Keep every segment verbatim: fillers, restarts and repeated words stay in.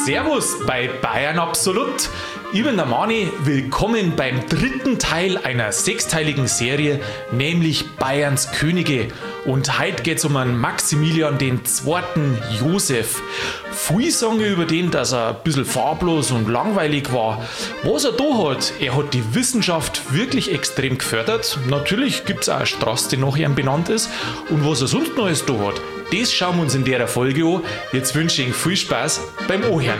Servus bei Bayern Absolut. Ich bin der Mani, willkommen beim dritten Teil einer sechsteiligen Serie, nämlich Bayerns Könige. Und heute geht es um einen Maximilian den zweiten. Josef. Viele sagen über den, dass er ein bisschen farblos und langweilig war. Was er da hat, er hat die Wissenschaft wirklich extrem gefördert. Natürlich gibt es auch eine Straße, die nach ihm benannt ist. Und was er sonst noch alles da hat, das schauen wir uns in der Folge an. Jetzt wünsche ich Ihnen viel Spaß beim Anhören.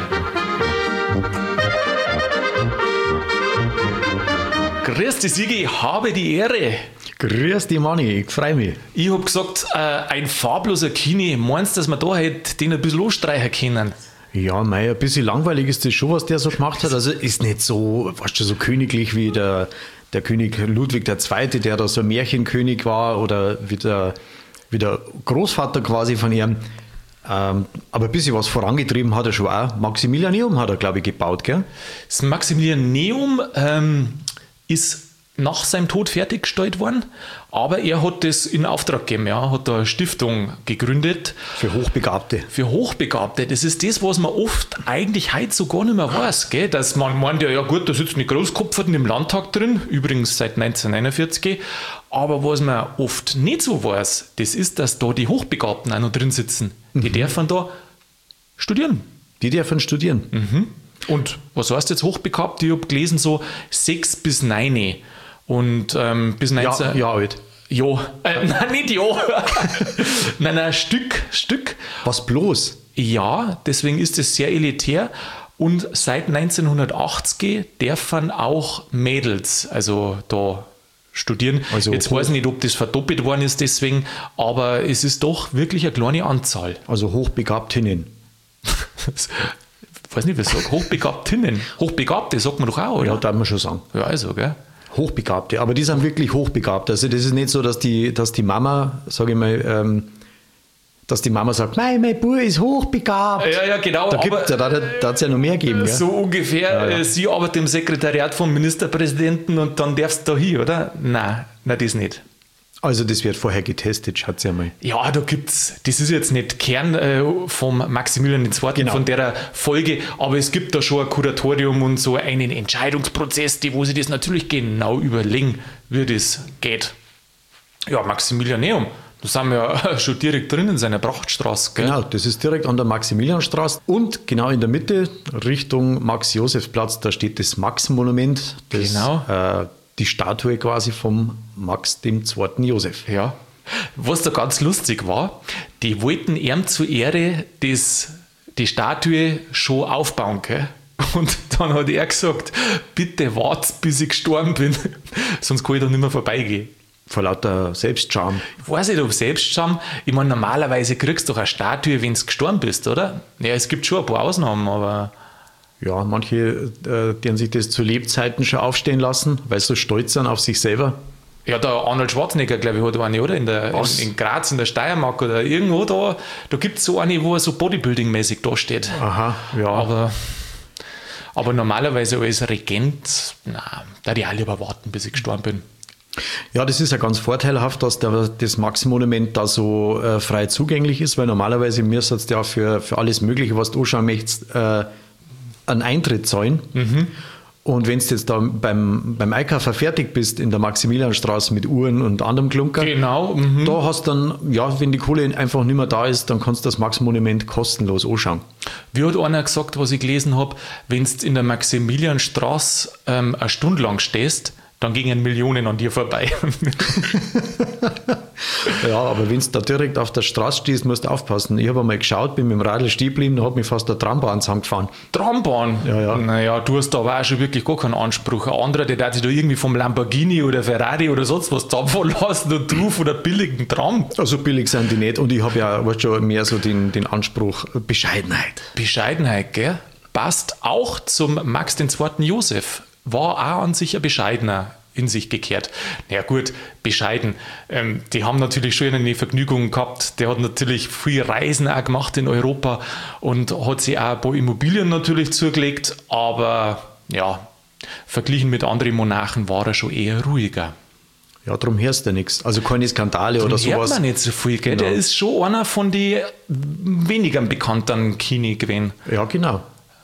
Grüß dich, Sigi, habe die Ehre. Grüß dich, Manni, ich freue mich. Ich hab gesagt, äh, ein farbloser Kini, meinst du, dass wir da halt den ein bisschen anstreichen können? Ja, mei, ein bisschen langweilig ist das schon, was der so gemacht hat. Also ist nicht so, weißt du, so königlich wie der, der König Ludwig der Zweite, der da so ein Märchenkönig war, oder wie der, wie der Großvater quasi von ihm. Ähm, aber ein bisschen was vorangetrieben hat er schon auch. Maximilianeum hat er, glaube ich, gebaut, gell? Das Maximilianeum ähm, ist nach seinem Tod fertiggestellt worden, aber er hat das in Auftrag gegeben, ja, hat da eine Stiftung gegründet. Für Hochbegabte. Für Hochbegabte. Das ist das, was man oft eigentlich heute so gar nicht mehr weiß, gell? Dass man meint, ja, ja gut, da sitzen die Großkopferten im Landtag drin, übrigens seit neunzehnhundertneunundvierzig, aber was man oft nicht so weiß, das ist, dass da die Hochbegabten auch noch drin sitzen. Die mhm. dürfen da studieren. Die dürfen studieren. Mhm. Und was heißt jetzt hochbegabt? Ich habe gelesen, so sechs bis neun. Und ähm, bis neunzehn. Ja, ja, alt. Ja, äh, nein, nicht ja. nein, nein, Stück, Stück. Was bloß? Ja, deswegen ist es sehr elitär. Und seit neunzehnhundertachtzig dürfen auch Mädels, also da studieren. Also jetzt hoch. Weiß ich nicht, ob das verdoppelt worden ist deswegen, aber es ist doch wirklich eine kleine Anzahl. Also Hochbegabtinnen. Ich weiß nicht, was ich sage. Hochbegabtinnen. Hochbegabte, sagt man doch auch, oder? Ja, darf man schon sagen. Ja, also, gell? Hochbegabte, aber die sind wirklich hochbegabt. Also das ist nicht so, dass die, dass die Mama, sage ich mal, ähm, dass die Mama sagt, mein, mein Bub ist hochbegabt. Ja, ja, genau. Da gibt es ja, da, da hat es ja noch mehr gegeben. So gell? Ungefähr, ja, ja. Sie arbeitet im Sekretariat vom Ministerpräsidenten und dann darfst du da hin, oder? Nein, nein, das nicht. Also das wird vorher getestet, schaut ja mal. Ja, da gibt's, das ist jetzt nicht Kern äh, vom Maximilian der Zweite, genau. Von der Folge, aber es gibt da schon ein Kuratorium und so einen Entscheidungsprozess, die, wo sie das natürlich genau überlegen, wie das geht. Ja, Maximilianeum, da sind wir ja schon direkt drin in seiner Prachtstraße. Gell? Genau, das ist direkt an der Maximilianstraße und genau in der Mitte, Richtung Max-Josefs-Platz, da steht das Max-Monument. Das, genau. Äh, die Statue quasi vom Max dem zweiten. Josef. Ja. Was da ganz lustig war, die wollten ihm zur Ehre das, die Statue schon aufbauen, gell? Und dann hat er gesagt, bitte wartet, bis ich gestorben bin, sonst kann ich da nicht mehr vorbeigehen. Vor lauter Selbstscham. Ich weiß nicht, ob Selbstscham, ich meine, normalerweise kriegst du doch eine Statue, wenn du gestorben bist, oder? Ja, es gibt schon ein paar Ausnahmen, aber... Ja, manche, äh, die haben sich das zu Lebzeiten schon aufstehen lassen, weil sie so stolz sind auf sich selber. Ja, der Arnold Schwarzenegger, glaube ich, hat eine, oder? In, der, in, in Graz, in der Steiermark oder irgendwo da. Da gibt es so eine, wo er so Bodybuilding-mäßig da steht. Aha, ja. Aber, aber normalerweise als Regent, na, da die alle lieber warten, bis ich gestorben bin. Ja, das ist ja ganz vorteilhaft, dass der, das Max-Monument da so äh, frei zugänglich ist, weil normalerweise müsstest du ja für, für alles Mögliche, was du anschauen möchtest, äh, einen Eintritt zahlen. Mhm. Und wenn du jetzt da beim, beim Einkaufen fertig bist in der Maximilianstraße mit Uhren und anderem Klunker, genau, mhm. da hast dann, ja, wenn die Kohle einfach nicht mehr da ist, dann kannst du das Max-Monument kostenlos anschauen. Wie hat einer gesagt, was ich gelesen habe, wenn du in der Maximilianstraße ähm, eine Stunde lang stehst, dann gingen Millionen an dir vorbei. Ja, aber wenn du da direkt auf der Straße stehst, musst du aufpassen. Ich habe einmal geschaut, bin mit dem Radl stehen geblieben, da hat mich fast der Trambahn zusammengefahren. Trambahn? Ja, ja. Naja, du hast da aber auch schon wirklich gar keinen Anspruch. Ein anderer, der darf sich da irgendwie vom Lamborghini oder Ferrari oder sonst was abfahren lassen und du von der billigen Tram. Also billig sind die nicht und ich habe ja weißt schon mehr so den, den Anspruch Bescheidenheit. Bescheidenheit, gell? Passt auch zum Max den zweiten. Josef. War auch an sich ein bescheidener in sich gekehrt. Na ja, gut, bescheiden. Ähm, die haben natürlich schon eine Vergnügung gehabt. Der hat natürlich viel Reisen auch gemacht in Europa und hat sich auch ein paar Immobilien natürlich zugelegt, aber ja, verglichen mit anderen Monarchen war er schon eher ruhiger. Ja, darum hörst du nichts. Also keine Skandale drum oder sowas. Hört man nicht so viel, gell? Genau. Der ist schon einer von den weniger bekannten Kini gewesen. Ja, genau.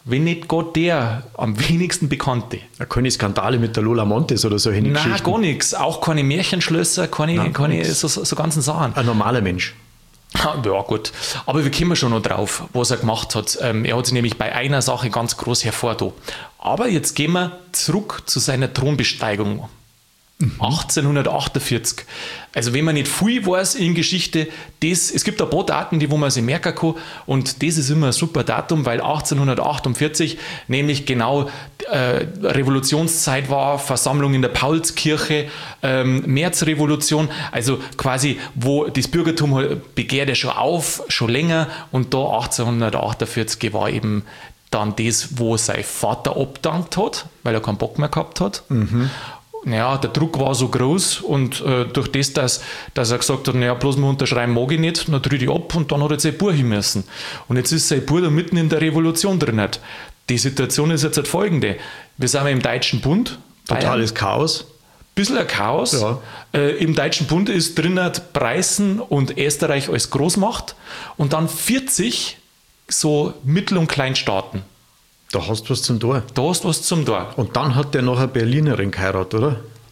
wenn nicht Gott der am wenigsten bekannte. Keine Skandale mit der Lola Montes oder so. Nein, gar nichts. Auch keine Märchenschlösser, keine, Nein, keine so, so ganzen Sachen. Ein normaler Mensch. Ja, gut. Aber wir kommen schon noch drauf, was er gemacht hat. Ähm, er hat sich nämlich bei einer Sache ganz groß hervorgetan. Aber jetzt gehen wir zurück zu seiner Thronbesteigung. Mhm. achtzehnhundertachtundvierzig. Also wenn man nicht viel weiß in Geschichte, das, es gibt ein paar Daten, die wo man sich merken kann, und das ist immer ein super Datum, weil achtzehnhundertachtundvierzig nämlich genau äh, Revolutionszeit war, Versammlung in der Paulskirche, ähm, Märzrevolution, also quasi, wo das Bürgertum begehrt ja schon auf, schon länger, und da achtzehnhundertachtundvierzig war eben dann das, wo sein Vater abgedankt hat, weil er keinen Bock mehr gehabt hat. Mhm. Naja, der Druck war so groß, und äh, durch das, dass, dass er gesagt hat, naja, bloß mal unterschreiben mag ich nicht, dann tritt ich ab, und dann hat er sein Bub hin müssen. Und jetzt ist sein Bub da mitten in der Revolution drin. Die Situation ist jetzt halt folgende. Wir sind im Deutschen Bund. Totales Chaos. Bisschen ein Chaos. Ja. Äh, Im Deutschen Bund ist drin Preußen und Österreich als Großmacht, und dann vierzig so Mittel- und Kleinstaaten. Da hast du was zum Tor. Da hast du was zum Tor. Und dann hat der noch eine Berlinerin geheiratet, oder?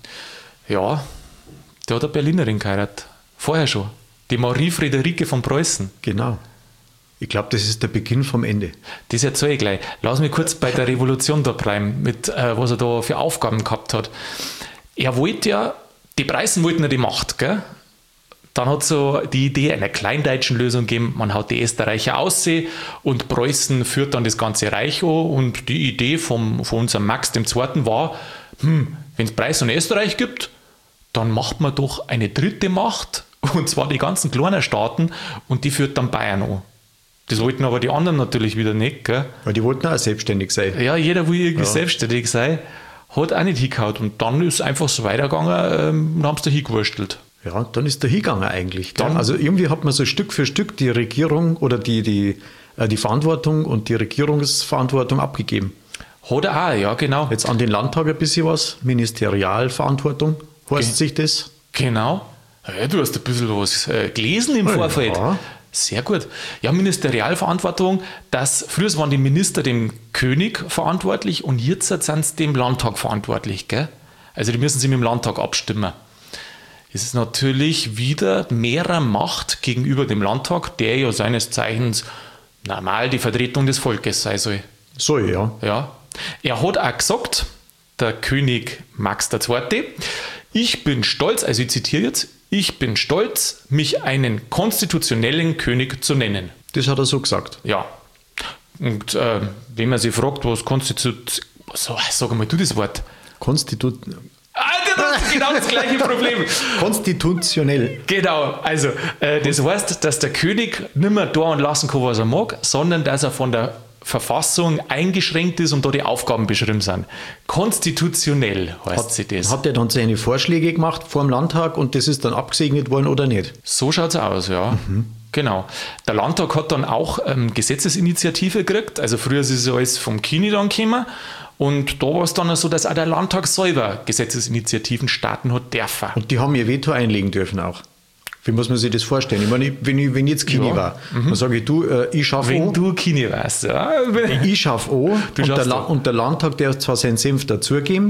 Ja, der hat eine Berlinerin geheiratet. Vorher schon. Die Marie Friederike von Preußen. Genau. Ich glaube, das ist der Beginn vom Ende. Das erzähle ich gleich. Lass mich kurz bei der Revolution da bleiben, mit, äh, was er da für Aufgaben gehabt hat. Er wollte ja, die Preußen wollten ja die Macht, gell? Dann hat es so die Idee einer kleindeutschen Lösung gegeben, man haut die Österreicher aussehen und Preußen führt dann das ganze Reich an, und die Idee vom, von unserem Max dem Zweiten war, hm, wenn es Preußen und Österreich gibt, dann macht man doch eine dritte Macht, und zwar die ganzen kleinen Staaten, und die führt dann Bayern an. Das wollten aber die anderen natürlich wieder nicht. Gell? Weil die wollten auch selbstständig sein. Ja, jeder will irgendwie ja. selbstständig sein, hat auch nicht hingehauen, und dann ist einfach so weitergegangen, ähm, und haben es da hingewurstelt. Ja, dann ist der hingegangen eigentlich. Dann, also irgendwie hat man so Stück für Stück die Regierung oder die, die, äh, die Verantwortung und die Regierungsverantwortung abgegeben. Hat er auch, ja, genau. Jetzt an den Landtag ein bisschen was, Ministerialverantwortung, heißt Ge- sich das? Genau. Ja, du hast ein bisschen was äh, gelesen im Vorfeld. Ja. Sehr gut. Ja, Ministerialverantwortung, das, früher waren die Minister dem König verantwortlich, und jetzt sind sie dem Landtag verantwortlich. Gell? Also die müssen sich mit dem Landtag abstimmen. Es ist natürlich wieder mehrer Macht gegenüber dem Landtag, der ja seines Zeichens normal die Vertretung des Volkes sein soll. Soll, ja. Ja. Er hat auch gesagt, der König Max der Zweite, ich bin stolz, also ich zitiere jetzt, ich bin stolz, mich einen konstitutionellen König zu nennen. Das hat er so gesagt. Ja. Und äh, wenn man sich fragt, was Konstitut... So, sag mal du das Wort. Konstitut... Das ist genau das gleiche Problem. Konstitutionell. Genau, also äh, das heißt, dass der König nicht mehr da und lassen kann, was er mag, sondern dass er von der Verfassung eingeschränkt ist und da die Aufgaben beschrieben sind. Konstitutionell heißt hat, sie das. Hat er dann seine Vorschläge gemacht vor dem Landtag, und das ist dann abgesegnet worden oder nicht? So schaut es aus, ja. Mhm. Genau. Der Landtag hat dann auch ähm, Gesetzesinitiative gekriegt. Also früher ist es alles vom Kini dann gekommen. Und da war es dann so, dass auch der Landtag selber Gesetzesinitiativen starten hat dürfen. Und die haben ihr Veto einlegen dürfen auch. Wie muss man sich das vorstellen? Ich meine, wenn ich, wenn ich jetzt Kini ja. war, mhm. dann sage ich, du, äh, ich schaffe Wenn an. du Kini warst, ja. Ich schaffe an, und der, La- und der Landtag darf zwar seinen Senf dazugeben, mhm.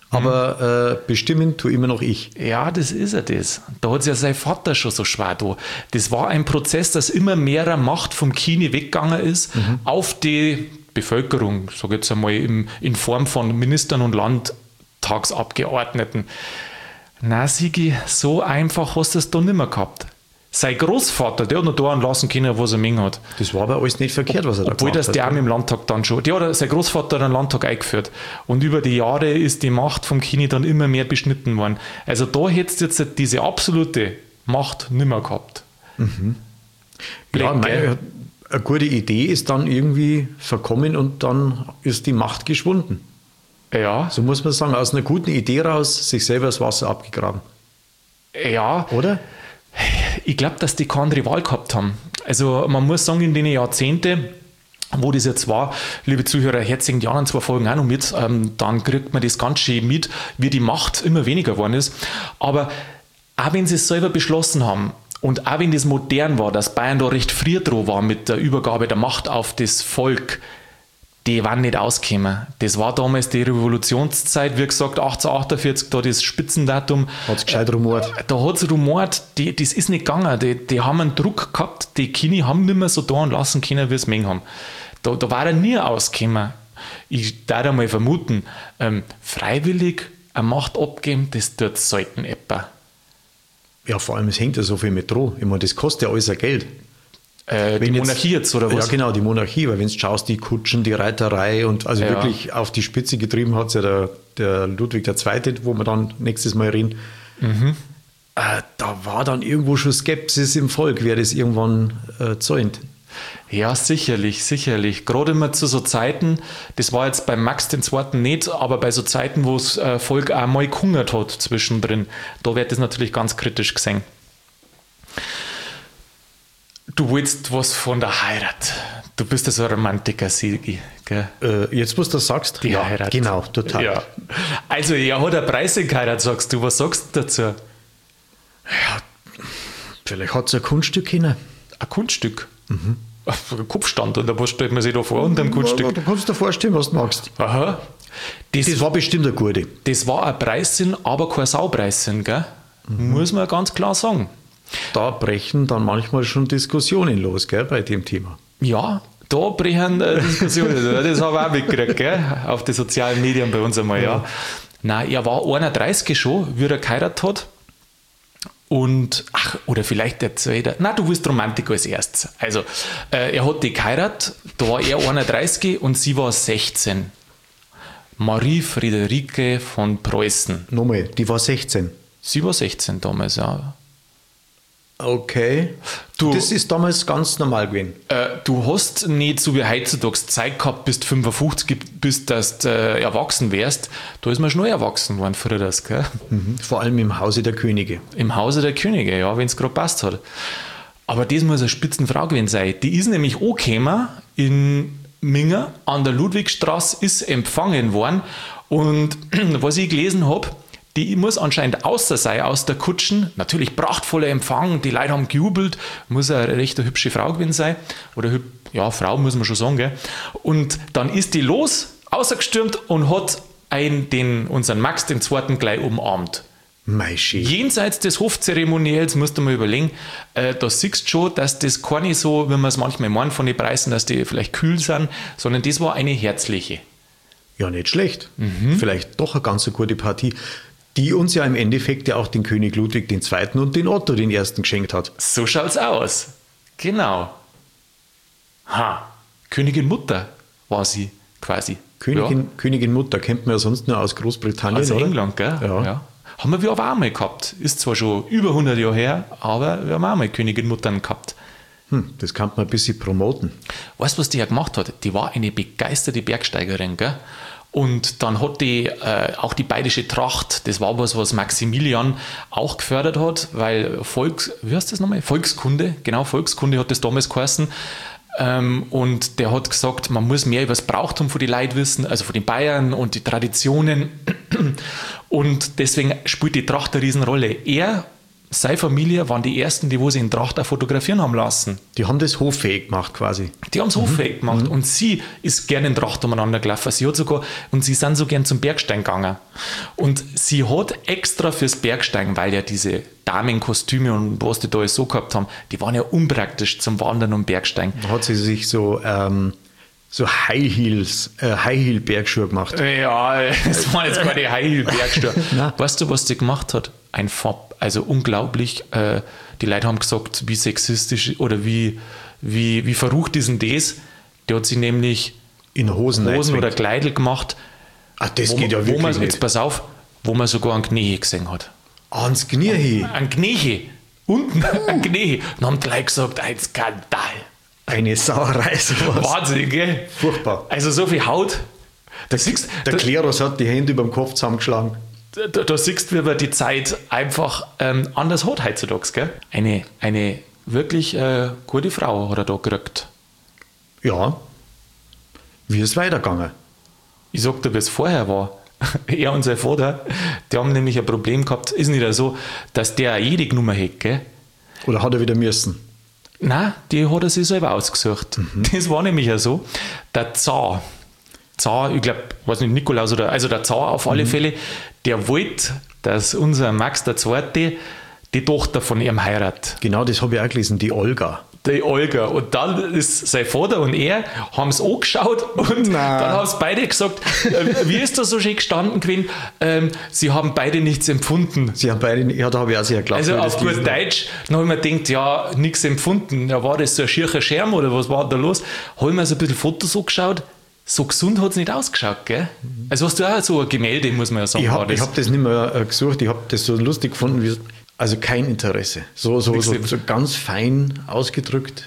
aber äh, bestimmen tue immer noch ich. Ja, das ist ja das. Da hat es ja sein Vater schon so schwer da. Das war ein Prozess, dass immer mehr Macht vom Kini weggegangen ist, mhm. auf die Bevölkerung, sage jetzt einmal in, in Form von Ministern und Landtagsabgeordneten. Na, Sigi, so einfach hast du es da nicht mehr gehabt. Sein Großvater, der hat noch da anlassen können, was er mengen hat. Das war aber alles nicht verkehrt, was er da Obwohl gemacht das hat. Obwohl das der auch mit dem Landtag dann schon, der hat, sein Großvater hat einen Landtag eingeführt. Und über die Jahre ist die Macht vom Kini dann immer mehr beschnitten worden. Also da hättest du jetzt diese absolute Macht nicht mehr gehabt. Mhm. Ja, meine, eine gute Idee ist dann irgendwie verkommen, und dann ist die Macht geschwunden. Ja. So muss man sagen, aus einer guten Idee raus sich selber das Wasser abgegraben. Ja. Oder? Ich glaube, dass die keine andere Wahl gehabt haben. Also man muss sagen, in den Jahrzehnten, wo das jetzt war, liebe Zuhörer, herzigen die anderen zwei Folgen auch noch mit, ähm, dann kriegt man das ganz schön mit, wie die Macht immer weniger geworden ist. Aber auch wenn sie es selber beschlossen haben, und auch wenn das modern war, dass Bayern da recht früh dran war mit der Übergabe der Macht auf das Volk, die waren nicht ausgekommen. Das war damals die Revolutionszeit, wie gesagt, achtzehnhundertachtundvierzig, da das Spitzendatum. Hat es gescheit rumort. Da hat es rumort, die, das ist nicht gegangen. Die, die haben einen Druck gehabt, die Kini haben nicht mehr so da und lassen können, wie es mengen haben. Da, da war er nie ausgekommen. Ich darf einmal vermuten, ähm, freiwillig eine Macht abgeben, das tut selten etwa. Ja, vor allem, es hängt ja so viel mit dran. Ich meine, das kostet ja alles ein Geld. Äh, die Wenn Monarchie jetzt, oder was? Ja, genau, die Monarchie, weil wenn du schaust, die Kutschen, die Reiterei und also Ja. wirklich auf die Spitze getrieben hat es ja der, der Ludwig der Zweite, wo wir dann nächstes Mal reden. Mhm. Äh, da war dann irgendwo schon Skepsis im Volk, wer das irgendwann äh, zahlt. Ja, sicherlich, sicherlich. Gerade immer zu so Zeiten, das war jetzt beim Max den Zweiten nicht, aber bei so Zeiten, wo das äh, Volk auch mal gehungert hat zwischendrin, da wird das natürlich ganz kritisch gesehen. Du willst was von der Heirat. Du bist ja so ein Romantiker, Sigi, gell? Äh, jetzt, was du das sagst? Die ja, Heirat. Genau, total. Ja. Also, er hat eine Preise geheiratet, sagst du. Was sagst du dazu? Vielleicht hat es ein Kunststück hin. Ein Kunststück. Mhm. Ein Kopfstand, oder was stellt man sich da vor unter dem Ja, Kunststück? du kannst dir vorstellen, was du magst. Aha. Das, Das war bestimmt eine gute. das war ein Preissen, aber kein Saupreissen, gell? Mhm. Muss man ganz klar sagen. Da brechen dann manchmal schon Diskussionen los, gell, bei dem Thema. Ja, da brechen äh, Diskussionen. Das habe ich auch mitgekriegt, gell? Auf den sozialen Medien bei uns einmal, ja. ja. Nein, er war einunddreißig schon, wie er geheiratet hat. Und, ach, oder vielleicht der zweite. Nein, du willst Romantik als erstes. Also, äh, er hat die geheiratet, da war er einunddreißig und sie war sechzehn. Marie Friederike von Preußen. Nochmal, die war sechzehn. Sie war sechzehn damals, ja. Okay. Du- das ist damals ganz normal gewesen. Äh, du hast nicht so wie heutzutage Zeit gehabt, bis du fünfundfünfzig, bis du äh, erwachsen wärst. Da ist man schon erwachsen worden früher, das, gell? Mhm. Vor allem im Hause der Könige. Im Hause der Könige, ja, wenn es gerade passt hat. Aber das muss eine Spitzenfrau gewesen sein. Die ist nämlich angekommen in Minger an der Ludwigstraße, ist empfangen worden. Und was ich gelesen habe, die muss anscheinend außer sein aus der Kutschen. Natürlich prachtvoller Empfang, die Leute haben gejubelt, muss eine recht eine hübsche Frau gewesen sein. Oder hüb- ja, Frau muss man schon sagen. Gell? Und dann ist die los, außergestürmt und hat einen, den, unseren Max den Zweiten gleich umarmt. Meischi. Jenseits des Hofzeremoniells musst du mal überlegen, äh, da siehst du schon, dass das gar nicht so, wie man es manchmal meint von den Preisen, dass die vielleicht kühl sind, sondern das war eine herzliche. Ja, nicht schlecht. Vielleicht doch eine ganz so gute Partie, die uns ja im Endeffekt ja auch den König Ludwig den Zweiten und den Otto den Ersten geschenkt hat. So schaut's aus. Genau. Ha, Königin Mutter war sie quasi. Königin, Königin Mutter kennt man ja sonst nur aus Großbritannien, Aus oder? England, gell? Ja. Haben wir aber auch mal gehabt. Ist zwar schon über hundert Jahre her, aber wir haben auch mal Königin Muttern gehabt. Hm, das kann man ein bisschen promoten. Weißt du, was die ja gemacht hat? Die war eine begeisterte Bergsteigerin, gell? Und dann hat die äh, auch die bayerische Tracht, das war was, was Maximilian auch gefördert hat, weil Volks, wie heißt das nochmal? Volkskunde, genau, Volkskunde hat das damals geheißen. Ähm, und der hat gesagt, man muss mehr über das Brauchtum von den Leuten wissen, also von den Bayern und die Traditionen. Und deswegen spielt die Tracht eine Riesenrolle. Er, seine Familie waren die ersten, die wo sie in Tracht auch fotografieren haben lassen. Die haben das hoffähig gemacht quasi. Die haben es hoffähig gemacht. Und sie ist gerne in Tracht umeinander gelaufen. Sie hat sogar, und sie sind so gern zum Bergsteigen gegangen. Und sie hat extra fürs Bergsteigen, weil ja diese Damenkostüme und was die da alles so gehabt haben, die waren ja unpraktisch zum Wandern und Bergsteigen. Da hat sie sich so, ähm, so High Heels, äh, High Heel Bergschuhe gemacht. Ja, das waren jetzt keine High-Heel-Bergschuhe. Nein. Weißt du, was sie gemacht hat? Ein Farb, also unglaublich. Äh, die Leute haben gesagt, wie sexistisch oder wie, wie, wie verrucht ist denn das? Die hat sie nämlich In Hosen, Hosen oder reingezwängt. Kleidel gemacht, Ach, das wo, geht ja man- wo wirklich man, jetzt nicht. pass auf, wo man sogar einen Knie gesehen hat. Ans Knie hin. Ein Knie, unten ein Knie. Und haben die Leute gesagt, ein Skandal. Eine Sauerei, sowas. Wahnsinn, gell? Furchtbar. Also so viel Haut. Da siehst Der da, Klerus hat die Hände über dem Kopf zusammengeschlagen. da, da siehst du, wie man die Zeit einfach ähm, anders hat heutzutage, gell? Eine, eine wirklich äh, gute Frau hat er da gekriegt. Ja. Wie ist es weitergegangen? Ich sag dir, wie es vorher war. Er und sein Vater, die haben nämlich ein Problem gehabt, ist nicht so, dass der eine jede Nummer hat, gell? Oder hat er wieder müssen? Nein, die hat er sich selber ausgesucht. Das war nämlich ja so, der Zar, Zar, ich glaube, weiß nicht, Nikolaus oder, also der Zar auf alle mhm. Fälle, der wollte, dass unser Max der Zweite die Tochter von ihm heiratet. Genau, das habe ich auch gelesen, die Olga. Die Olga. Und dann ist sein Vater und er haben es angeschaut und Nein. dann haben es beide gesagt, äh, wie ist das so schön gestanden gewesen? Ähm, sie haben beide nichts empfunden. Sie haben beide, ja, da habe ich auch sehr geglaubt. Also auf gut Deutsch, dann habe ich mir gedacht, ja, nichts empfunden. Ja, war das so ein schierer Scherm oder was war da los? Habe ich mir so ein bisschen Fotos angeschaut. So gesund hat es nicht ausgeschaut, gell? Also hast du auch so ein Gemälde, muss man ja sagen. Ich habe hab das nicht mehr äh, gesucht, ich habe das so lustig gefunden, wie also kein Interesse. So, so, so, so ganz fein ausgedrückt.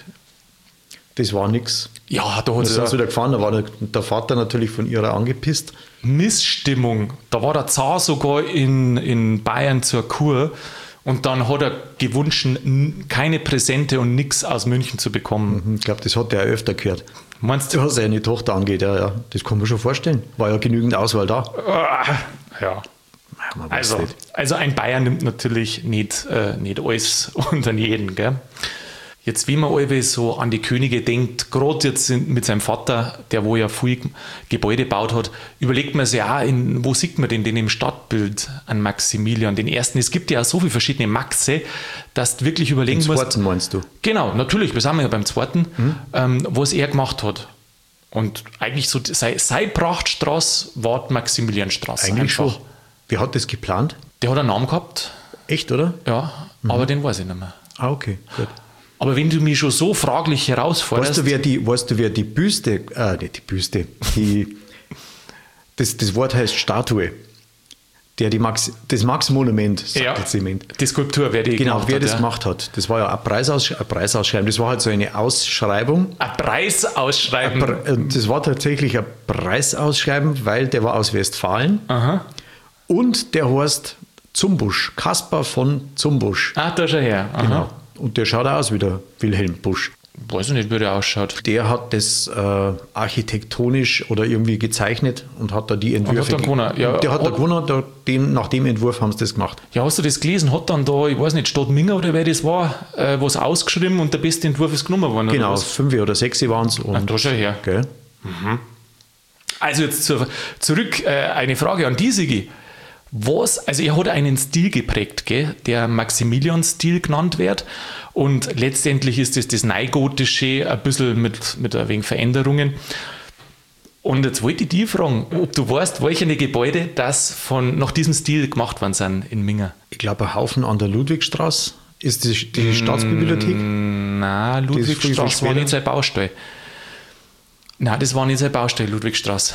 Das war nichts. Ja, da hat es. Da sind sie wieder gefahren, da war der, der Vater natürlich von ihrer angepisst. Missstimmung. Da war der Zar sogar in, in Bayern zur Kur und dann hat er gewünscht, keine Präsente und nichts aus München zu bekommen. Ich glaube, das hat er auch öfter gehört. Meinst du? Was seine Tochter angeht, ja, ja. Das kann man schon vorstellen. War ja genügend Auswahl da. Ja. Also, also ein Bayern nimmt natürlich nicht, äh, nicht alles unter jeden. Gell? Jetzt, wie man alle so an die Könige denkt, gerade jetzt mit seinem Vater, der wo ja viel Gebäude gebaut hat, überlegt man sich auch, in, wo sieht man denn den im Stadtbild an Maximilian, den ersten. Es gibt ja auch so viele verschiedene Maxe, dass du wirklich überlegen den musst. Den zweiten meinst du? Genau, natürlich, wir sind ja beim zweiten, hm? ähm, was er gemacht hat. Und eigentlich so, seine sei Prachtstraße war die Maximilianstraße. Eigentlich einfach. Schon. Wer hat das geplant? Der hat einen Namen gehabt. Echt, oder? Ja, mhm. aber den weiß ich nicht mehr. Ah, okay, gut. Aber wenn du mich schon so fraglich herausforderst... Weißt du, wer die, weißt du, wer die Büste, äh, nicht die Büste, die, das, das Wort heißt Statue, der die Max, das Max-Monument, sagt ja, jetzt jemand. Die Skulptur, wer die genau, gemacht wer hat. das ja. gemacht hat. Das war ja ein Preisaus, ein Preisausschreiben, das war halt so eine Ausschreibung. Ein Preisausschreiben? Ein, das war tatsächlich ein Preisausschreiben, weil der war aus Westfalen. Aha. Und der heißt Zumbusch, Kaspar von Zumbusch. Ach, da schau her. Aha. Genau. Und der schaut auch aus wie der Wilhelm Busch. Weiß ich nicht, wie der ausschaut. Der hat das äh, architektonisch oder irgendwie gezeichnet und hat da die Entwürfe. Hat dann gewonnen. Ja, der hat, hat da gewonnen, der, den, nach dem Entwurf haben sie das gemacht. Ja, hast du das gelesen? Hat dann da, ich weiß nicht, Stadt Minger oder wer das war, äh, was ausgeschrieben und der beste Entwurf ist genommen worden? Genau, oder fünf oder sechs waren es. Ach, da schau her. Gell? Mhm. Also jetzt zur, zurück äh, eine Frage an die Sigi. Was, also er hat einen Stil geprägt, gell, der Maximilian-Stil genannt wird und letztendlich ist es das, das Neugotische ein bisschen mit, mit ein wenig Veränderungen. Und jetzt wollte ich dich fragen, ob du weißt, welche Gebäude das von, nach diesem Stil gemacht worden sind in Minga. Ich glaube, ein Haufen an der Ludwigstraße. Ist die, die Staatsbibliothek? Nein, Ludwigstraße war nicht sein Baustell. Nein, das war nicht sein Baustell, Ludwigstraße.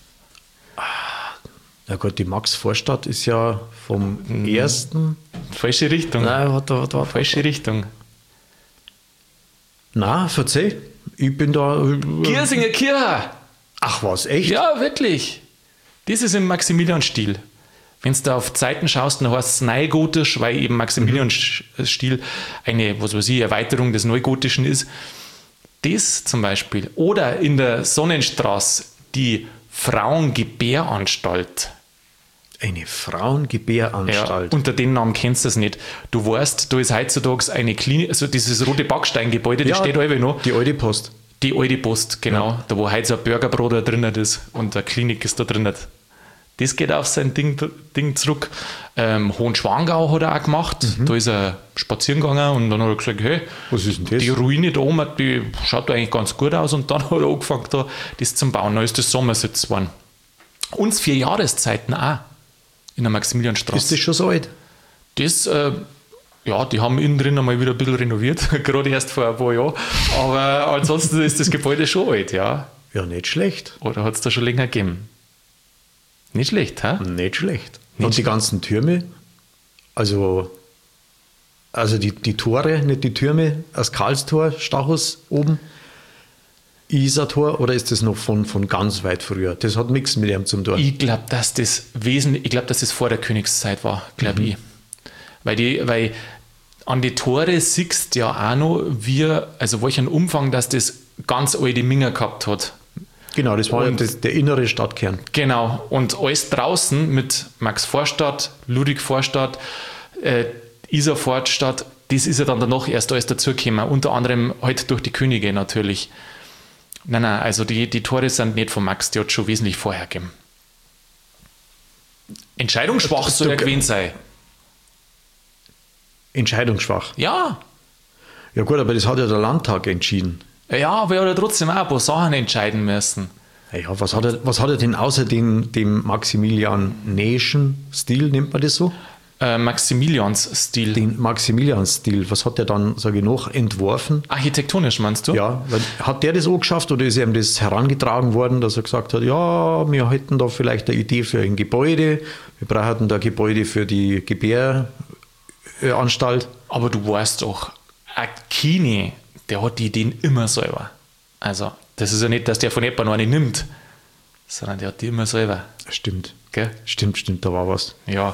Na gut, die Max-Vorstadt ist ja vom hm. ersten. Falsche Richtung. Nein, warte, warte, warte. Falsche Richtung. Nein, verzeih. Ich bin da. Giersinger Kirche. Ach was, echt? Ja, wirklich. Das ist im Maximilian-Stil. Wenn du da auf die Seiten schaust, dann heißt es Neugotisch, weil eben Maximilian-Stil eine, was weiß ich, Erweiterung des Neugotischen ist. Das zum Beispiel. Oder in der Sonnenstraße die Frauengebäranstalt. Eine Frauengebäranstalt. Ja, unter dem Namen kennst du es nicht. Du weißt, da ist heutzutage eine Klinik, also dieses rote Backsteingebäude, das ja, steht alle noch. Die alte Post. Die alte Post, genau. Ja. Da wo heute so ein Burgerbrot da drin ist und eine Klinik ist da drin. Das geht auf sein Ding, Ding zurück. Ähm, Hohenschwangau hat er auch gemacht. Mhm. Da ist er spazieren gegangen und dann hat er gesagt, hey, was ist denn das? Die Ruine da oben, die schaut da eigentlich ganz gut aus. Und dann hat er angefangen, da das zum Bauen. Dann ist das Sommersitz geworden. Und vier Jahreszeiten auch in der Maximilianstraße. Ist das schon so alt? Das, äh, ja, die haben innen drin einmal wieder ein bisschen renoviert, gerade erst vor ein paar Jahren. Aber ansonsten ist das Gebäude schon alt, ja. Ja, nicht schlecht. Oder hat es da schon länger gegeben? Nicht schlecht, hä? Nicht schlecht. Nicht Und die schlecht. ganzen Türme, also, also die, die Tore, nicht die Türme, das Karlstor, Stachus oben, Isartor, oder ist das noch von, von ganz weit früher? Das hat nichts mit ihm zum tun. Ich glaube, dass das wesentlich, ich glaube, dass das vor der Königszeit war, glaube mhm. ich. Weil, die, weil an die Tore siehst du ja auch noch, wie, also welchen Umfang, dass das ganz alte Minger gehabt hat. Genau, das war und, das, der innere Stadtkern. Genau, und alles draußen mit Max Vorstadt, Ludwig Vorstadt, äh, Isar Vorstadt, das ist ja dann danach erst alles dazugekommen, unter anderem halt durch die Könige natürlich. Nein, nein, also die, die Tore sind nicht von Max, die hat schon wesentlich vorher gegeben. Entscheidungsschwach soll er gewesen sein. Entscheidungsschwach? Ja. Ja gut, aber das hat ja der Landtag entschieden. Ja, aber er hat ja trotzdem auch ein paar Sachen entscheiden müssen. Ja, was hat er, was hat er denn außer dem, dem Maximilian-Nation-Stil, nennt man das so? Äh, Maximilians-Stil. Den Maximilian-Stil, was hat er dann, sage ich noch, entworfen? Architektonisch meinst du? Ja, weil, hat der das auch geschafft oder ist ihm das herangetragen worden, dass er gesagt hat, ja, wir hätten da vielleicht eine Idee für ein Gebäude, wir brauchen da ein Gebäude für die Gebäranstalt. Aber du weißt doch, ein Kini, der hat die Ideen immer selber. Also, das ist ja nicht, dass der von jemandem eine nimmt, sondern der hat die immer selber. Stimmt. Gell? Stimmt, stimmt, da war was. Ja.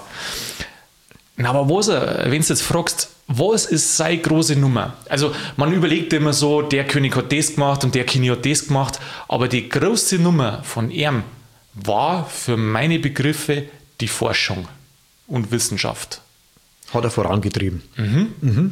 Na, aber was, wenn du jetzt fragst, was ist seine große Nummer? Also, man überlegt immer so, der König hat das gemacht und der Kini hat das gemacht, aber die große Nummer von ihm war für meine Begriffe die Forschung und Wissenschaft. Hat er vorangetrieben. Mhm. Mhm.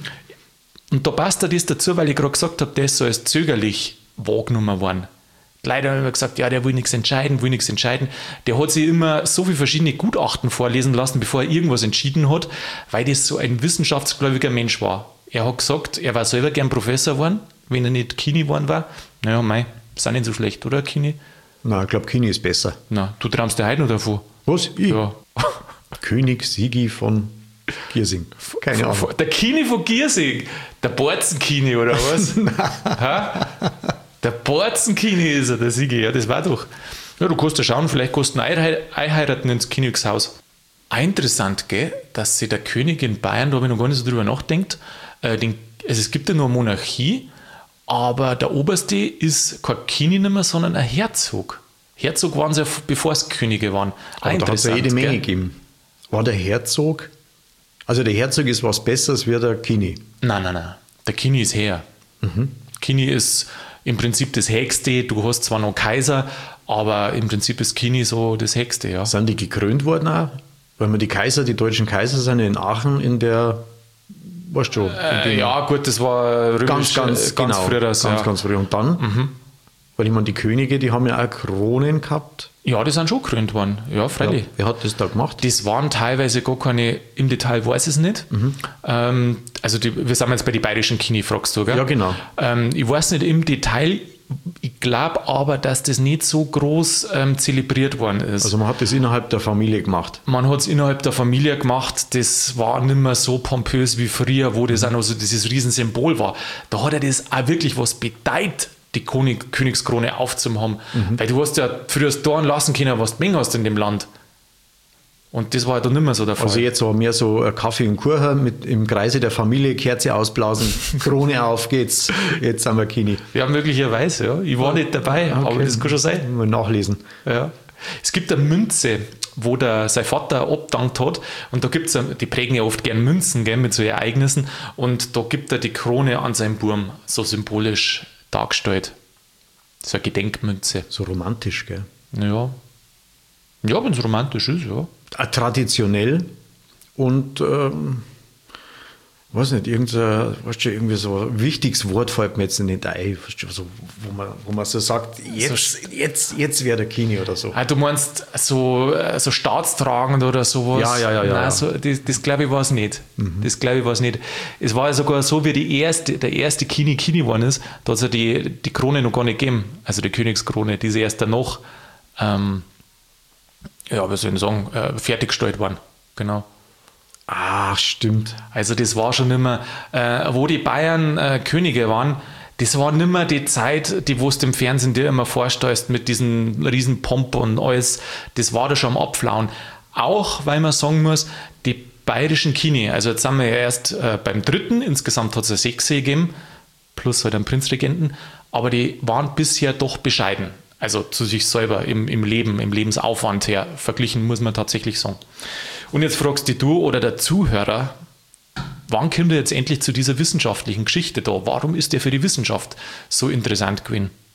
Und da passt er das dazu, weil ich gerade gesagt habe, der ist so als zögerlich wahrgenommen worden. Leider haben wir gesagt, ja, der will nichts entscheiden, will nichts entscheiden. Der hat sich immer so viele verschiedene Gutachten vorlesen lassen, bevor er irgendwas entschieden hat, weil das so ein wissenschaftsgläubiger Mensch war. Er hat gesagt, er war selber gern Professor geworden, wenn er nicht Kini geworden war. Naja, mei, ist auch nicht so schlecht, oder, Kini? Nein, ich glaube, Kini ist besser. Na, du traumst dir heute noch davon. Was? Ich? Ja. König Sigi von Giersing. Keine Ahnung. Der Kini von Giersing. Der Borzen-Kini, oder was? Ha? Der Borzen-Kini ist er, der Sigi. Ja, das war doch. Ja, du kannst ja schauen, vielleicht kannst du ihn einheiraten ins Königshaus. Auch interessant, gell, dass sich der König in Bayern, da habe ich noch gar nicht so drüber nachgedacht, äh, den, also es gibt ja nur eine Monarchie, aber der Oberste ist kein Kini nicht mehr, sondern ein Herzog. Herzog waren sie, bevor es Könige waren. Auch Aber da hat es ja jede Menge gell? gegeben. War der Herzog, also der Herzog ist was Besseres wie der Kini? Nein, nein, nein. Der Kini ist Herr. Mhm. Kini ist im Prinzip das Höchste. Du hast zwar noch Kaiser, aber im Prinzip ist Kini so das Höchste. Ja. Sind die gekrönt worden auch? Weil man die Kaiser, die deutschen Kaiser sind in Aachen in der, weißt du, äh, ja gut, das war römisch, ganz, ganz, ganz genau, früher. Das, ja. ganz, ganz früh. Und dann, mhm. weil ich meine, die Könige, die haben ja auch Kronen gehabt. Ja, die sind schon gekrönt worden. Ja, freilich. Ja, wer hat das da gemacht? Das waren teilweise gar keine, im Detail weiß ich es nicht. Mhm. Ähm, also die, wir sind jetzt bei den bayerischen Kini, fragst du, gell? Ja, genau. Ähm, ich weiß nicht im Detail, ich glaube aber, dass das nicht so groß ähm, zelebriert worden ist. Also man hat das innerhalb der Familie gemacht. Man hat es innerhalb der Familie gemacht, das war nicht mehr so pompös wie früher, wo das mhm. auch noch so dieses Riesensymbol war. Da hat er das auch wirklich was bedeutet, die König, Königskrone aufzuhaben. Mhm. Weil du hast ja früher da lassen können, was du hast in dem Land. Und das war ja dann nicht mehr so der Fall. Also jetzt so mehr so Kaffee und Kuchen mit im Kreise der Familie, Kerze ausblasen, Krone auf geht's, jetzt sind wir Kini. Ja, möglicherweise, ja. Ich war nicht dabei, okay. Aber das kann schon sein. Mal nachlesen. Ja. Es gibt eine Münze, wo der, sein Vater abgedankt hat und da gibt es, die prägen ja oft gern Münzen, gell, mit so Ereignissen und da gibt er die Krone an seinen Burm, so symbolisch dargestellt. So eine Gedenkmünze. So romantisch, gell? Ja. Ja, wenn es romantisch ist, ja. Traditionell und ähm, weiß nicht, irgendein, weißt du, irgendwie so ein wichtiges Wort fällt mir jetzt nicht ein, weißt du, so, wo, man, wo man so sagt, jetzt, so, jetzt, jetzt wäre der Kini oder so. Ah, du meinst so, so staatstragend oder sowas? Ja, ja, ja. ja, Nein, ja. So, das, das glaube ich war es nicht. Mhm. Das glaube ich war es nicht. Es war ja sogar so, wie die erste, der erste Kini Kini geworden ist, da hat es ja die, die Krone noch gar nicht gegeben, also die Königskrone, die ist erst danach ähm, ja, wie soll ich sagen, äh, fertiggestellt worden. Genau. Ach, stimmt. Also das war schon immer, äh, wo die Bayern äh, Könige waren, das war nicht mehr die Zeit, die wo du im Fernsehen dir immer vorstellst mit diesen riesen Pomp und alles, das war da schon am Abflauen. Auch, weil man sagen muss, die bayerischen Kini, also jetzt sind wir ja erst äh, beim dritten, insgesamt hat es ja sechs gegeben, plus halt einen Prinzregenten, aber die waren bisher doch bescheiden. Also zu sich selber im, im Leben, im Lebensaufwand her verglichen, muss man tatsächlich sagen. Und jetzt fragst dich du oder der Zuhörer, wann kommt er jetzt endlich zu dieser wissenschaftlichen Geschichte da? Warum ist der für die Wissenschaft so interessant gewesen?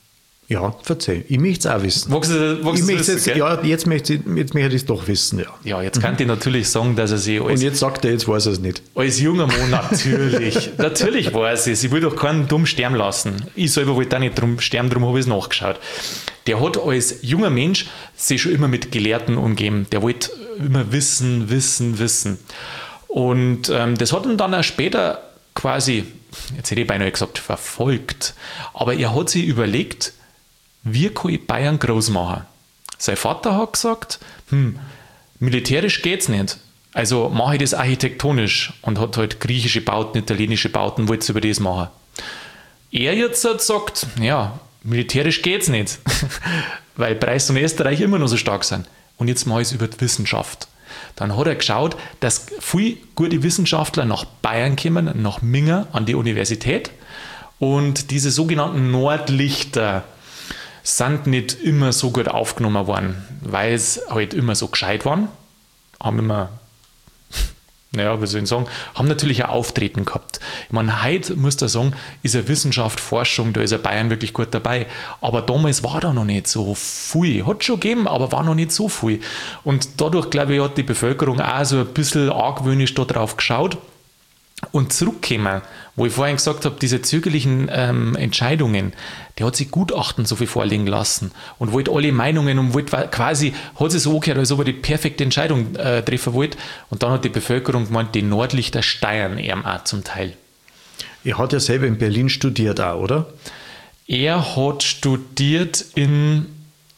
Ja, verzeih. Ich möchte es auch wissen. Magst du, magst ich du möchte wissen, jetzt, ja, jetzt möchte ich, jetzt möchte ich es doch wissen, ja. Ja, jetzt kann ich natürlich sagen, dass er sich Und als, jetzt sagt er, jetzt weiß er es nicht. als junger Mann natürlich, natürlich weiß es. Ich will doch keinen dumm sterben lassen. Ich selber wollte auch nicht drum sterben, darum habe ich es nachgeschaut. Der hat als junger Mensch sich schon immer mit Gelehrten umgeben. Der wollte immer wissen, wissen, wissen. Und ähm, das hat ihn dann auch später quasi, jetzt hätte ich beinahe gesagt, verfolgt. Aber er hat sich überlegt, wie kann ich Bayern groß machen? Sein Vater hat gesagt, hm, militärisch geht's nicht. Also mache ich das architektonisch und hat halt griechische Bauten, italienische Bauten, wollte es über das machen. Er jetzt hat gesagt, ja, militärisch geht's nicht, weil Preis und Österreich immer noch so stark sind. Und jetzt mache ich es über die Wissenschaft. Dann hat er geschaut, dass viele gute Wissenschaftler nach Bayern kommen, nach Minga an die Universität. Und diese sogenannten Nordlichter sind nicht immer so gut aufgenommen worden, weil es halt immer so gescheit waren. Haben immer, naja, wie soll ich sagen, haben natürlich ein Auftreten gehabt. Ich meine, heute, muss ich sagen, ist ja Wissenschaft, Forschung, da ist ja Bayern wirklich gut dabei. Aber damals war da noch nicht so viel. Hat schon gegeben, aber war noch nicht so viel. Und dadurch, glaube ich, hat die Bevölkerung auch so ein bisschen argwöhnisch da drauf geschaut. Und zurückkommen, wo ich vorhin gesagt habe, diese zögerlichen ähm, Entscheidungen, der hat sich Gutachten so viel vorlegen lassen und wollte alle Meinungen und wollte quasi, hat sich so angehört, als ob er die perfekte Entscheidung äh, treffen wollte. Und dann hat die Bevölkerung gemeint, die Nordlichter steuern ihm auch zum Teil. Er hat ja selber in Berlin studiert auch, oder? Er hat studiert in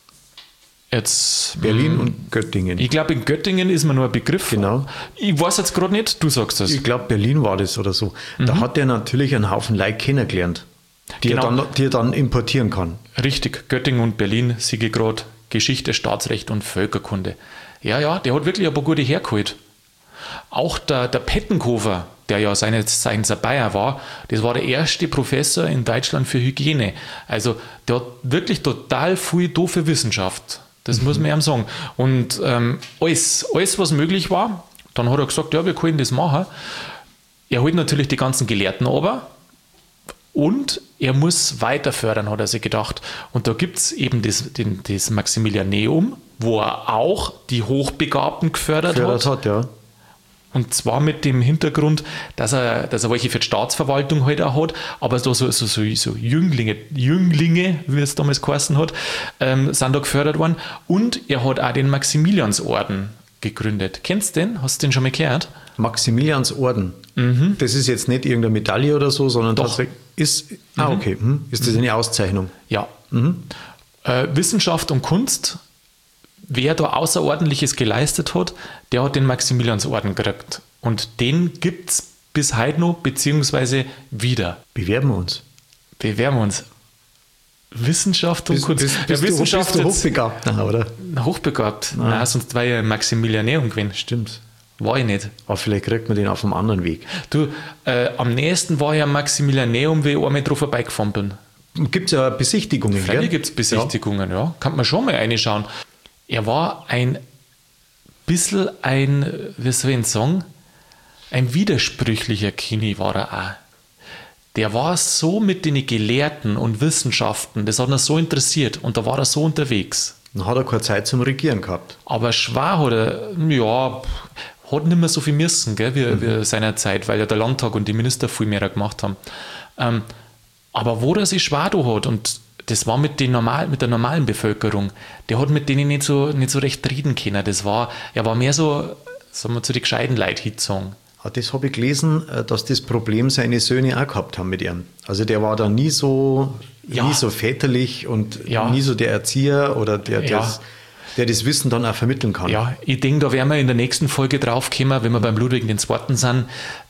Jetzt, Berlin mh, und Göttingen. Ich glaube, in Göttingen ist mir nur ein Begriff. Genau. Ich weiß jetzt gerade nicht, du sagst das. Ich glaube, Berlin war das oder so. Mhm. Da hat er natürlich einen Haufen Leute kennengelernt, die, genau. er dann, die er dann importieren kann. Richtig, Göttingen und Berlin, siege gerade Geschichte, Staatsrecht und Völkerkunde. Ja, ja, der hat wirklich ein paar gute hergeholt. Auch der, der Pettenkofer, der ja seines Zeichens ein Bayer war, das war der erste Professor in Deutschland für Hygiene. Also der hat wirklich total viel da für Wissenschaft. Das mhm. muss man ihm sagen. Und ähm, alles, alles, was möglich war, dann hat er gesagt, ja, wir können das machen. Er holt natürlich die ganzen Gelehrten aber und er muss weiter fördern, hat er sich gedacht. Und da gibt es eben das, den, das Maximilianeum, wo er auch die Hochbegabten gefördert, gefördert hat. hat ja. Und zwar mit dem Hintergrund, dass er, dass er welche für die Staatsverwaltung halt auch hat, aber so, so, so, so Jünglinge, Jünglinge, wie es damals geheißen hat, ähm, sind da gefördert worden. Und er hat auch den Maximiliansorden gegründet. Kennst du den? Hast du den schon mal gehört? Maximiliansorden. Mhm. Das ist jetzt nicht irgendeine Medaille oder so, sondern Doch. tatsächlich ist, ah, mhm. okay. Mhm. Ist das eine Auszeichnung? Ja. Mhm. Äh, Wissenschaft und Kunst. Wer da Außerordentliches geleistet hat, der hat den Maximiliansorden gekriegt. Und den gibt es bis heute noch, beziehungsweise wieder. Bewerben wir uns. Bewerben wir uns. Wissenschaft und bist, Kunst. Bist, bist, ja, Wissenschaft du, bist du hochbegabt? Nein, oder? Hochbegabt? Nein. Nein, sonst war ich Maximilianär gewesen. Stimmt. War ich nicht. Aber vielleicht kriegt man den auf einem anderen Weg. Du, äh, am nächsten war ich am Maximilianeum, wie ich einmal drauf vorbeigefahren bin. Gibt es ja Besichtigungen, gell? Vielleicht gibt es Besichtigungen, ja. ja. Kann man schon mal reinschauen. Er war ein bisschen ein, wie soll ich sagen, ein widersprüchlicher Kini war er auch. Der war so mit den Gelehrten und Wissenschaften, das hat ihn so interessiert und da war er so unterwegs. Dann hat er keine Zeit zum Regieren gehabt. Aber schwer hat er, ja, hat nicht mehr so viel müssen, gell, wie, mhm. wie seiner Zeit, weil ja der Landtag und die Minister viel mehr gemacht haben. Ähm, aber wo er sich schwer da hat und das war mit, den normal, mit der normalen Bevölkerung. Der hat mit denen nicht so, nicht so recht reden können. Das war, er war mehr so, sagen wir, zu den gescheiten Leuten hingezogen. Das habe ich gelesen, dass das Problem seine Söhne auch gehabt haben mit ihm. Also der war da nie so, ja. nie so väterlich und ja. nie so der Erzieher oder der, der, ja. das, der das Wissen dann auch vermitteln kann. Ja, ich denke, da werden wir in der nächsten Folge drauf kommen, wenn wir beim Ludwig den Zweiten sind.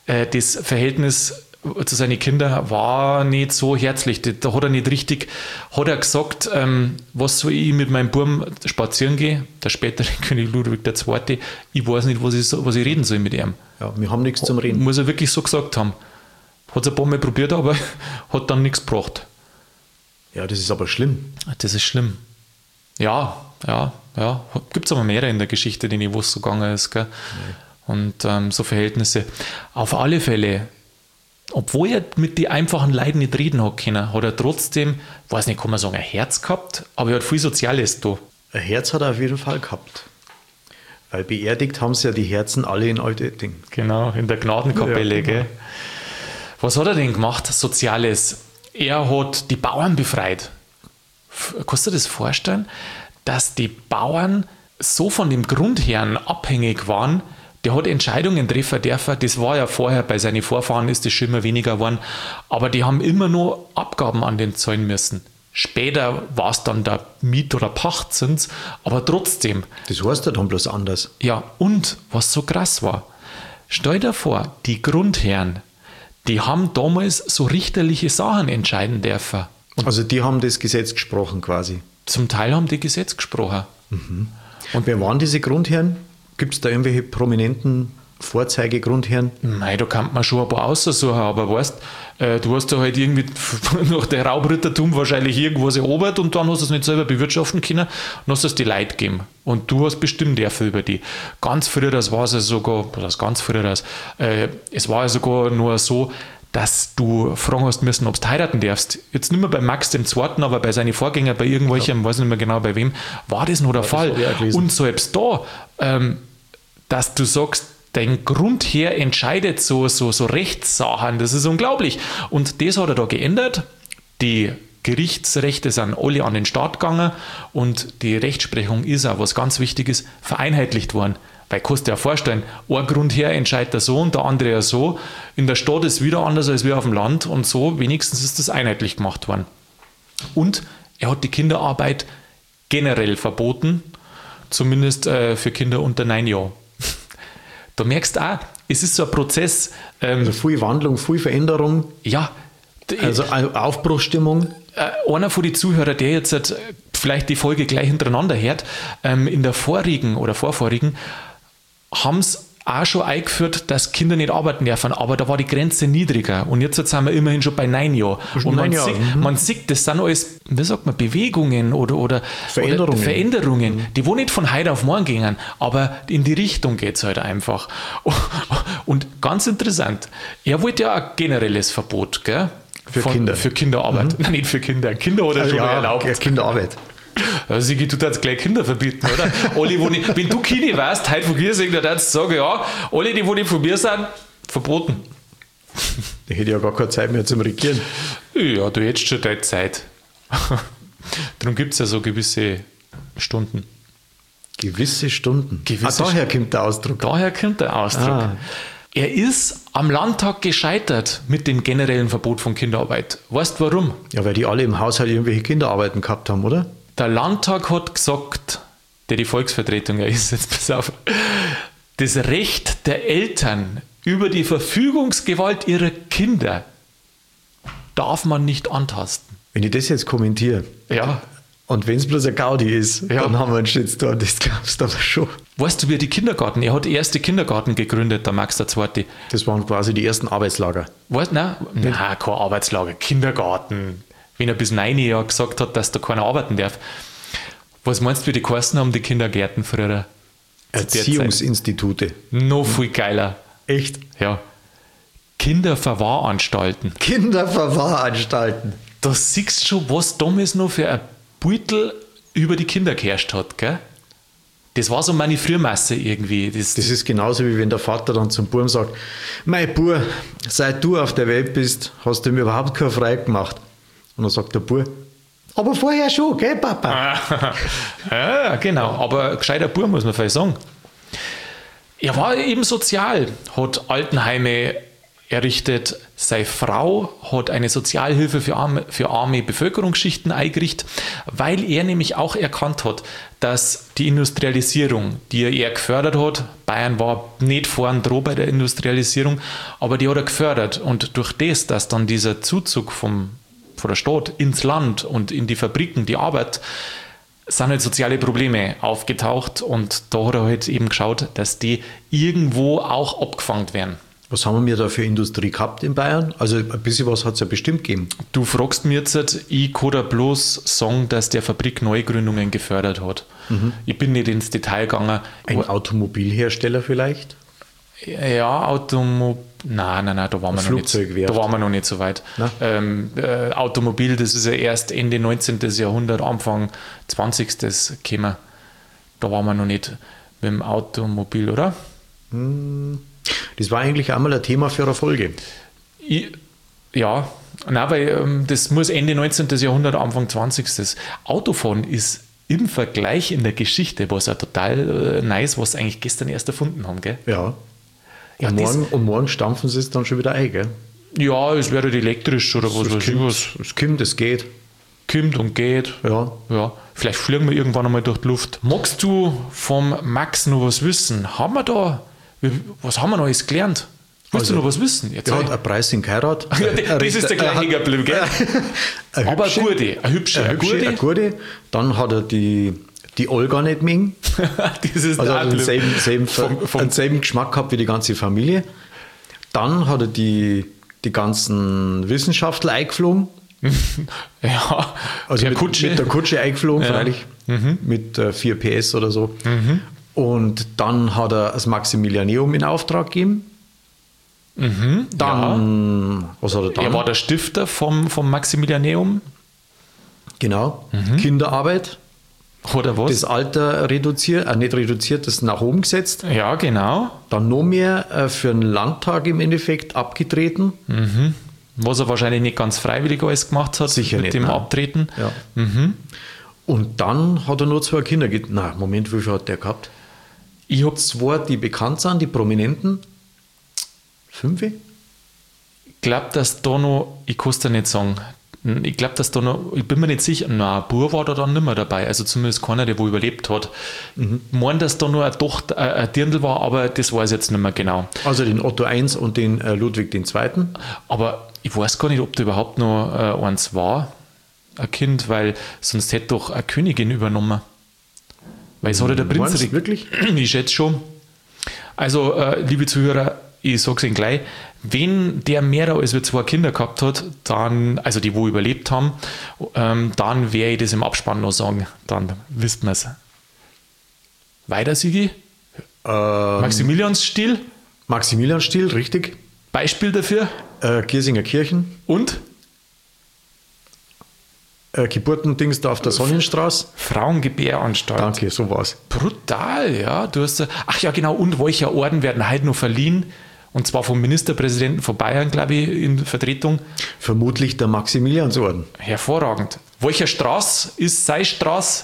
Das Verhältnis zu seinen Kindern war nicht so herzlich. Da hat er nicht richtig, hat er gesagt, ähm, was soll ich mit meinem Buben spazieren gehen, der spätere König Ludwig der Zweite, ich weiß nicht, was ich, was ich reden soll mit ihm. Ja, wir haben nichts zum Reden. Muss er wirklich so gesagt haben. Hat es ein paar Mal probiert, aber hat dann nichts gebracht. Ja, das ist aber schlimm. Das ist schlimm. Ja, ja, ja. Gibt es aber mehrere in der Geschichte, denen wo es so gegangen ist. Gell? Nee. Und ähm, so Verhältnisse. Auf alle Fälle, obwohl er mit den einfachen Leuten nicht reden hat können, hat er trotzdem, weiß nicht, kann man sagen, ein Herz gehabt, aber er hat viel Soziales da. Ein Herz hat er auf jeden Fall gehabt. Weil beerdigt haben sie ja die Herzen alle in Altötting. Genau, in der Gnadenkapelle. Ja, genau. Gell? Was hat er denn gemacht, Soziales? Er hat die Bauern befreit. Kannst du dir das vorstellen, dass die Bauern so von dem Grundherrn abhängig waren, der hat Entscheidungen treffen dürfen, das war ja vorher, bei seinen Vorfahren ist das schon immer weniger geworden, aber die haben immer nur Abgaben an den zahlen müssen. Später war es dann der Miet- oder Pachtzins, aber trotzdem. Das heißt ja dann bloß anders. Ja, und was so krass war, stell dir vor, die Grundherren, die haben damals so richterliche Sachen entscheiden dürfen. Und also die haben das Gesetz gesprochen quasi? Zum Teil haben die Gesetz gesprochen. Mhm. Und wer waren diese Grundherren? Gibt es da irgendwelche prominenten Vorzeigegrundherren? Nein, da kann man schon ein paar aussuchen, aber weißt, äh, du hast da halt irgendwie nach der Raubrittertum wahrscheinlich irgendwas erobert und dann hast du es nicht selber bewirtschaften können und hast es die Leute gegeben. Und du hast bestimmt dafür über die. Ganz früher, das war es ja sogar, das ganz früher, das, äh, es war ja sogar nur so, dass du fragen hast müssen, ob du heiraten darfst. Jetzt nicht mehr bei Max dem Zweiten, aber bei seinen Vorgängern, bei irgendwelchen, ich weiß nicht mehr genau bei wem, war das noch der Fall. Und selbst da, ähm, dass du sagst, dein Grundherr entscheidet so, so, so Rechtssachen, das ist unglaublich. Und das hat er da geändert. Die Gerichtsrechte sind alle an den Staat gegangen und die Rechtsprechung ist auch, was ganz wichtig ist, vereinheitlicht worden. Weil kannst du dir ja vorstellen, ein Grundherr entscheidet er so und der andere ja so. In der Stadt ist wieder anders als wir auf dem Land und so wenigstens ist das einheitlich gemacht worden. Und er hat die Kinderarbeit generell verboten, zumindest äh, für Kinder unter neun Jahren. Da merkst du auch, es ist so ein Prozess. Ähm, also viel Wandlung, viel Veränderung. Ja. Also Aufbruchsstimmung. Äh, einer von den Zuhörern, der jetzt äh, vielleicht die Folge gleich hintereinander hört, ähm, in der vorigen oder vorvorigen, haben es auch schon eingeführt, dass Kinder nicht arbeiten dürfen, aber da war die Grenze niedriger und jetzt sind wir immerhin schon bei neun Jahren. Und man, Jahr. sieht, mhm. man sieht, das sind alles, wie sagt man, Bewegungen oder, oder Veränderungen, oder Veränderungen mhm. die wo nicht von heute auf morgen gingen, aber in die Richtung geht es halt einfach. Und ganz interessant, er wollte ja ein generelles Verbot, gell? Für von, Kinder. Für Kinderarbeit. Mhm. Nein, nicht für Kinder. Kinder oder schon ja, erlaubt. Ja, Kinderarbeit. Also Sigi, du darfst gleich Kinder verbieten, oder? alle, wo nicht, wenn du Kinder weißt, heute von mir sagen, dann darfst du sagen, ja, alle, die wo nicht von mir sind, verboten. Ich hätte ja gar keine Zeit mehr zum Regieren. Ja, du hättest schon deine Zeit. Darum gibt es ja so gewisse Stunden. Gewisse Stunden? Gewisse ah, daher kommt der Ausdruck. Daher kommt der Ausdruck. Ah. Er ist am Landtag gescheitert mit dem generellen Verbot von Kinderarbeit. Weißt du warum? Ja, weil die alle im Haushalt irgendwelche Kinderarbeiten gehabt haben, oder? Der Landtag hat gesagt, der die Volksvertretung ja ist, jetzt pass auf, das Recht der Eltern über die Verfügungsgewalt ihrer Kinder darf man nicht antasten. Wenn ich das jetzt kommentiere, ja. Und wenn es bloß ein Gaudi ist, ja. dann haben wir einen Shitstorm, das glaubst du aber schon. Weißt du, wie die Kindergarten, er hat die erste Kindergarten gegründet, der Max der Zweite. Das waren quasi die ersten Arbeitslager. Weißt du, nein, nein, kein Arbeitslager, Kindergarten. Wenn er bis neun Jahre gesagt hat, dass da keiner arbeiten darf. Was meinst du, wie die geheißen haben, die Kindergärten früher? Erziehungsinstitute. Noch viel geiler. Echt? Ja. Kinderverwahranstalten. Kinderverwahranstalten. Da siehst du schon, was damals noch für ein Beutel über die Kinder geherrscht hat, gell? Das war so meine Frühmasse irgendwie. Das, das ist genauso, wie wenn der Vater dann zum Buben sagt, mein Bub, seit du auf der Welt bist, hast du mir überhaupt keine Freude gemacht. Und dann sagt der Bub, aber vorher schon, gell, Papa? Ja, genau. Aber gescheiter Bub, muss man vielleicht sagen. Er war eben sozial, hat Altenheime errichtet. Seine Frau hat eine Sozialhilfe für arme, für arme Bevölkerungsschichten eingerichtet, weil er nämlich auch erkannt hat, dass die Industrialisierung, die er gefördert hat, Bayern war nicht vorn dran bei der Industrialisierung, aber die hat er gefördert. Und durch das, dass dann dieser Zuzug vom, von der Stadt ins Land und in die Fabriken, die Arbeit, sind halt soziale Probleme aufgetaucht und da hat er halt eben geschaut, dass die irgendwo auch abgefangen werden. Was haben wir da für Industrie gehabt in Bayern? Also ein bisschen was hat es ja bestimmt gegeben. Du fragst mir jetzt, ich kann da bloß sagen, dass der Fabrik Neugründungen gefördert hat. Mhm. Ich bin nicht ins Detail gegangen. Ein Automobilhersteller vielleicht? Ja, Automobil. Nein, nein, nein, da waren wir noch nicht. Flugzeugwerft. Da waren wir noch nicht so weit. Ähm, äh, Automobil, das ist ja erst Ende neunzehnten. Jahrhundert, Anfang zwanzigsten. gekommen. Da waren wir noch nicht mit dem Automobil, oder? Das war eigentlich einmal ein Thema für eine Folge. Ich, ja, nein, weil ähm, das muss Ende neunzehnten. Jahrhundert, Anfang zwanzigsten. Autofahren ist im Vergleich in der Geschichte, was ja total äh, nice, was sie eigentlich gestern erst erfunden haben, gell? Ja. Ja, und, das- morgen, und morgen stampfen sie es dann schon wieder ein, gell? Ja, es wäre elektrisch oder was weiß ich was. Es kommt, es geht. Kommt und geht. Ja. Ja, vielleicht fliegen wir irgendwann einmal durch die Luft. Magst du vom Max noch was wissen? Haben wir da, wie- was haben wir noch alles gelernt? Willst Also, du noch was wissen? Jetzt Der hat ein Preis in Heirat. Ja, das ist der gleiche geblieben, gell? Aber eine gute, eine hübsche, Eine eine hübsche, eine gute. gute. Dann hat er die, die Olga nicht mengen. Das ist Also der hat denselben, selben, Vom- vom- denselben Geschmack gehabt wie die ganze Familie. Dann hat er die, die ganzen Wissenschaftler eingeflogen. Ja, Also der mit, Kutsche. mit der Kutsche eingeflogen, Ja. freilich. Mit äh, vier P S oder so. Und dann hat er das Maximilianeum in Auftrag gegeben. Dann, was hat er dann? Er war der Stifter vom, vom Maximilianeum, Genau. Kinderarbeit. oder was? Das Alter reduziert, äh, nicht reduziert, das nach oben gesetzt. ja, genau. Dann noch mehr äh, für den Landtag im Endeffekt abgetreten. Was er wahrscheinlich nicht ganz freiwillig alles gemacht hat, Sicher mit nicht, dem nein. Abtreten. Ja. Und dann hat er nur zwei Kinder gehabt. Na, Moment, wie viel hat der gehabt? Ich habe Zwei, die bekannt sind, die Prominenten. Fünf? glaube, dass da noch, ich kann es dir nicht sagen, ich glaube, dass da noch, ich bin mir nicht sicher, na, ein Bub war da dann nicht mehr dabei, also zumindest keiner, der wo überlebt hat. Mhm. Ich meine, dass da noch eine Tochter, äh, ein Dirndl war, aber das weiß ich jetzt nicht mehr genau. Also den Otto der Erste und den äh, Ludwig der Zweite. Aber ich weiß gar nicht, ob da überhaupt noch äh, eins war, ein Kind, weil sonst hätte doch eine Königin übernommen. Weil es hat ja der Prinz. Meinst du wirklich? Ich schätze schon. Also, äh, liebe Zuhörer, ich sage es Ihnen gleich, wenn der mehr als wir zwei Kinder gehabt hat, dann, also die, wo überlebt haben, ähm, dann werde ich das im Abspann noch sagen. Dann wisst man es. Weiter, Sigi? Ähm, Maximiliansstil, Maximilianstil, richtig. Beispiel dafür. Äh, Giersinger Kirchen. Und Äh, Geburtendings da auf der Sonnenstraße. Frauengebäranstalt. Danke, so war's. Brutal, ja. Du hast, ach ja, genau. Und welcher Orden werden heute noch verliehen? Und zwar vom Ministerpräsidenten von Bayern, glaube ich, in Vertretung. Vermutlich der Maximiliansorden. Hervorragend. Welcher Straß ist sei Straß?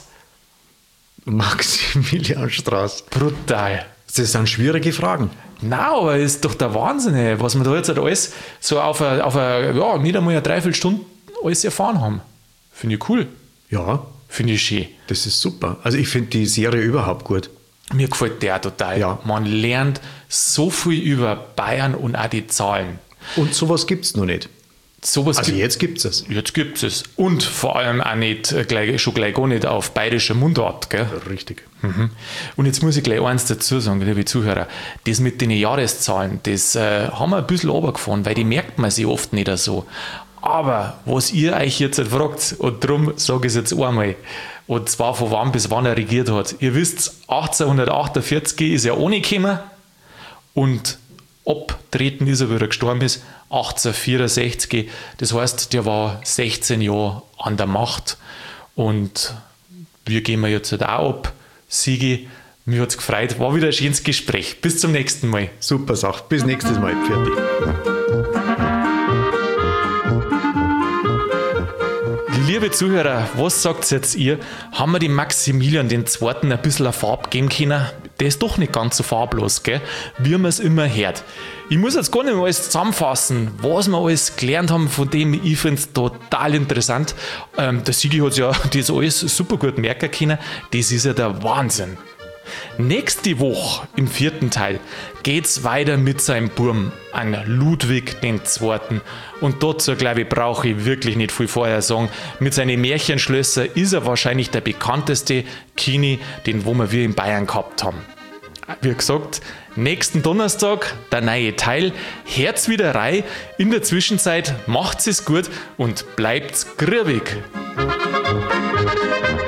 Maximilianstraße. Brutal. Das sind schwierige Fragen. Na, aber ist doch der Wahnsinn, ey, was wir da jetzt halt alles so auf eine, auf eine, ja, nicht einmal eine Dreiviertelstunde alles erfahren haben. Finde ich cool. Ja, Finde ich schön. das ist super. Also ich finde die Serie überhaupt gut. Mir gefällt der total. Ja. Man lernt so viel über Bayern und auch die Zahlen. Und sowas gibt es noch nicht. Sowas Also gibt jetzt gibt es es. Jetzt gibt es. Und vor allem auch nicht, äh, gleich, schon gleich gar nicht auf bayerischer Mundart. Gell? Richtig. Mhm. Und jetzt muss ich gleich eins dazu sagen, liebe Zuhörer. Das mit den Jahreszahlen, das äh, haben wir ein bisschen runtergefahren, weil die merkt man sich oft nicht so. Aber was ihr euch jetzt fragt, und darum sage ich es jetzt einmal, und zwar von wann bis wann er regiert hat. Ihr wisst, achtzehnhundertachtundvierzig ist er ohne gekommen und abtreten ist er, wie er gestorben ist, achtzehnhundertvierundsechzig. Das heißt, der war sechzehn Jahre an der Macht. Und wir gehen wir jetzt halt auch ab. Sigi, mir hat es gefreut. War wieder ein schönes Gespräch. Bis zum nächsten Mal. Super Sache. Bis nächstes Mal. Fertig. Liebe Zuhörer, was sagt jetzt ihr? Haben wir dem Maximilian den Zweiten ein bisschen eine Farbe geben können? Der ist doch nicht ganz so farblos, gell? Wie man es immer hört. Ich muss jetzt gar nicht mehr alles zusammenfassen, was wir alles gelernt haben von dem. Ich finde es total interessant. Ähm, der Sigi hat ja das alles super gut merken können. Das ist ja der Wahnsinn. Nächste Woche im vierten Teil geht's weiter mit seinem Burm an Ludwig den Zweiten. Und dazu, glaube ich, brauche ich wirklich nicht viel vorher sagen. Mit seinen Märchenschlössern ist er wahrscheinlich der bekannteste Kini, den wo wir in Bayern gehabt haben. Wie gesagt, nächsten Donnerstag der neue Teil. Herz wieder rein. In der Zwischenzeit macht's es gut und bleibt's grübig.